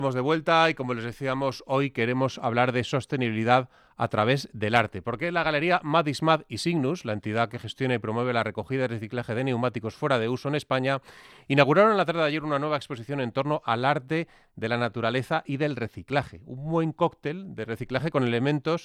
Estamos de vuelta y, como les decíamos, hoy queremos hablar de sostenibilidad a través del arte, porque la galería Mad is Mad y Signus, la entidad que gestiona y promueve la recogida y reciclaje de neumáticos fuera de uso en España, inauguraron en la tarde de ayer una nueva exposición en torno al arte de la naturaleza y del reciclaje. Un buen cóctel de reciclaje con elementos,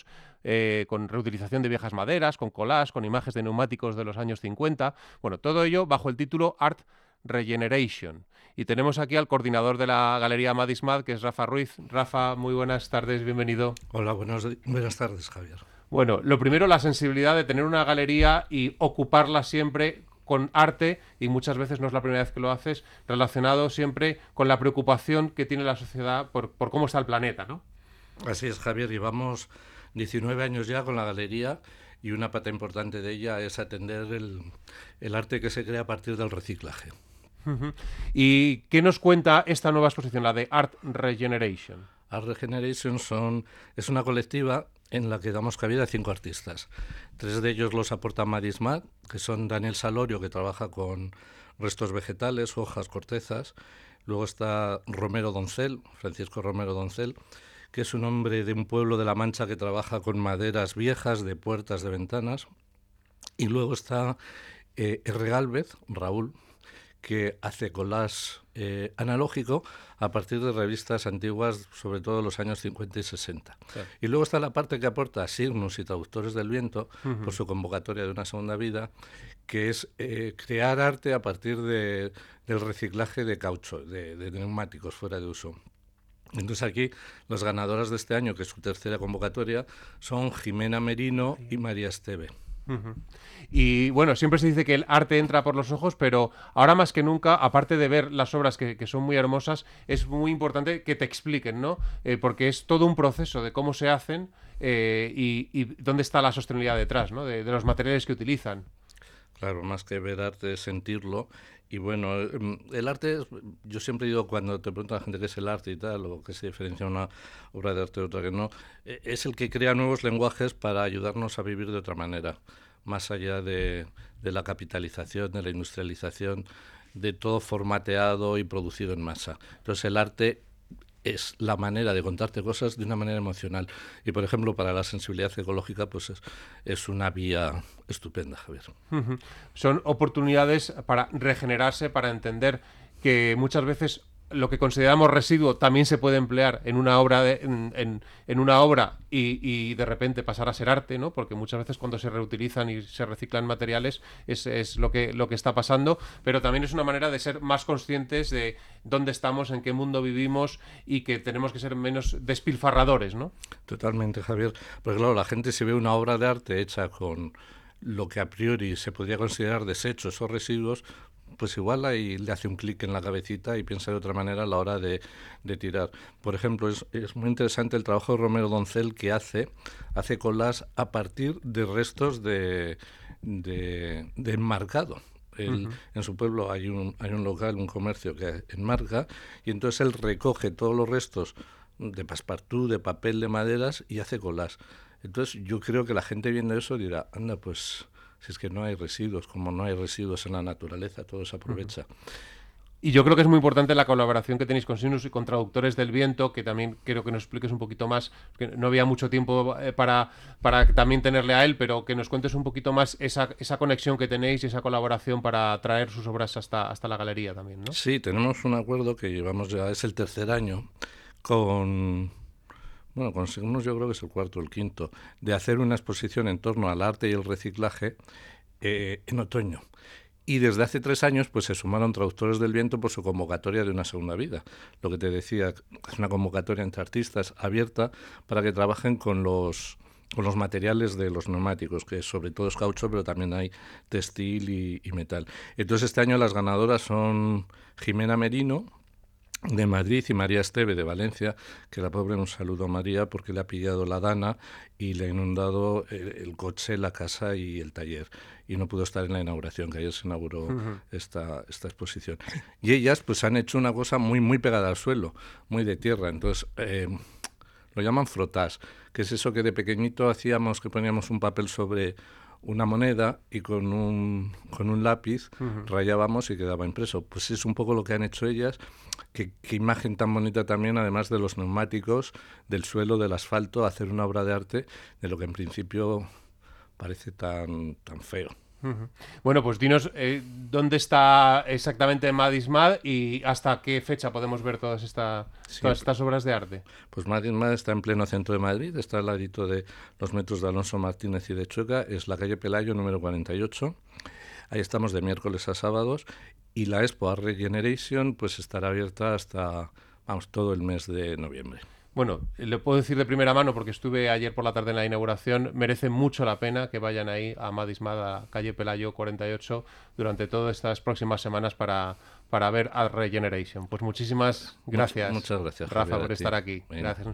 con reutilización de viejas maderas, con collage, con imágenes de neumáticos de los años 50. Bueno, todo ello bajo el título Art Regeneration. Y tenemos aquí al coordinador de la Galería Mad is Mad, que es Rafa Ruiz. Rafa, muy buenas tardes, bienvenido. Hola, buenas tardes, Javier. Bueno, lo primero, la sensibilidad de tener una galería y ocuparla siempre con arte, y muchas veces no es la primera vez que lo haces, relacionado siempre con la preocupación que tiene la sociedad por cómo está el planeta, ¿no? Así es, Javier, llevamos 19 años ya con la galería y una pata importante de ella es atender el arte que se crea a partir del reciclaje. Uh-huh. ¿Y qué nos cuenta esta nueva exposición, la de Art Regeneration? Art Regeneration es una colectiva en la que damos cabida a 5 artistas. 3 de ellos los aporta Mad is Mad, que son Daniel Salorio, que trabaja con restos vegetales, hojas, cortezas. Luego está Romero Doncel, Francisco Romero Doncel, que es un hombre de un pueblo de La Mancha que trabaja con maderas viejas de puertas, de ventanas. Y luego está R. Gálvez, Raúl, que hace collage analógico a partir de revistas antiguas, sobre todo de los años 50 y 60. Sí. Y luego está la parte que aporta Signus y Traductores del Viento, por su convocatoria de una segunda vida, que es crear arte a partir del reciclaje de caucho, de neumáticos fuera de uso. Entonces aquí las ganadoras de este año, que es su tercera convocatoria, son Jimena Merino y María Esteve. Uh-huh. Y bueno, siempre se dice que el arte entra por los ojos, pero ahora más que nunca, aparte de ver las obras que son muy hermosas, es muy importante que te expliquen, ¿no? Porque es todo un proceso de cómo se hacen y dónde está la sostenibilidad detrás, ¿no? De los materiales que utilizan. Claro, más que ver arte es sentirlo. Y bueno, el arte, yo siempre digo, cuando te pregunta a la gente qué es el arte y tal, o qué se diferencia una obra de arte de otra que no, es el que crea nuevos lenguajes para ayudarnos a vivir de otra manera, más allá de la capitalización, de la industrialización, de todo formateado y producido en masa. Entonces el arte es la manera de contarte cosas de una manera emocional. Y, por ejemplo, para la sensibilidad ecológica, pues es una vía estupenda, Javier. Uh-huh. Son oportunidades para regenerarse, para entender que muchas veces lo que consideramos residuo también se puede emplear en una obra en una obra y de repente pasar a ser arte, ¿no? Porque muchas veces cuando se reutilizan y se reciclan materiales es lo que está pasando, pero también es una manera de ser más conscientes de dónde estamos, en qué mundo vivimos y que tenemos que ser menos despilfarradores, ¿no? Totalmente, Javier. Porque claro, la gente se ve una obra de arte hecha con lo que a priori se podría considerar desechos o residuos, pues igual ahí le hace un clic en la cabecita y piensa de otra manera a la hora de tirar. Por ejemplo, es muy interesante el trabajo de Romero Doncel, que hace collage a partir de restos de enmarcado. Él, en su pueblo hay un local, un comercio que enmarca, y entonces él recoge todos los restos de passepartout, de papel, de maderas, y hace collage. Entonces yo creo que la gente viendo eso dirá, anda, pues si es que no hay residuos, como no hay residuos en la naturaleza, todo se aprovecha. Y yo creo que es muy importante la colaboración que tenéis con Signus y con Traductores del Viento, que también quiero que nos expliques un poquito más, que no había mucho tiempo para también tenerle a él, pero que nos cuentes un poquito más esa conexión que tenéis y esa colaboración para traer sus obras hasta la galería también, ¿no? Sí, tenemos un acuerdo que llevamos ya, es el tercer año, con Signus yo creo que es el cuarto o el quinto, de hacer una exposición en torno al arte y el reciclaje en otoño. Y desde hace 3 años pues se sumaron Traductores del Viento por su convocatoria de una segunda vida. Lo que te decía, es una convocatoria entre artistas abierta para que trabajen con los materiales de los neumáticos, que sobre todo es caucho, pero también hay textil y metal. Entonces este año las ganadoras son Jimena Merino, de Madrid, y María Esteve, de Valencia, que la pobre, un saludo a María, porque le ha pillado la dana y le ha inundado el coche, la casa y el taller, y no pudo estar en la inauguración, que ayer se inauguró esta exposición. Y ellas pues han hecho una cosa muy, muy pegada al suelo, muy de tierra. Entonces lo llaman frotás, que es eso que de pequeñito hacíamos, que poníamos un papel sobre una moneda y con un lápiz rayábamos y quedaba impreso. Pues es un poco lo que han hecho ellas, qué imagen tan bonita también, además de los neumáticos, del suelo, del asfalto, hacer una obra de arte de lo que en principio parece tan feo. Uh-huh. Bueno, pues dinos dónde está exactamente Madismad y hasta qué fecha podemos ver todas estas obras de arte. Pues Madismad está en pleno centro de Madrid, está al ladito de los metros de Alonso Martínez y de Chueca, es la calle Pelayo número 48. Ahí estamos de miércoles a sábados, y la Expo Art Regeneration pues estará abierta hasta, todo el mes de noviembre. Bueno, le puedo decir de primera mano, porque estuve ayer por la tarde en la inauguración, merece mucho la pena que vayan ahí a Madismad, a calle Pelayo 48, durante todas estas próximas semanas para ver Art Regeneration. Pues muchísimas gracias, Muchas gracias, Rafa, Javier, por estar aquí. Bien. Gracias.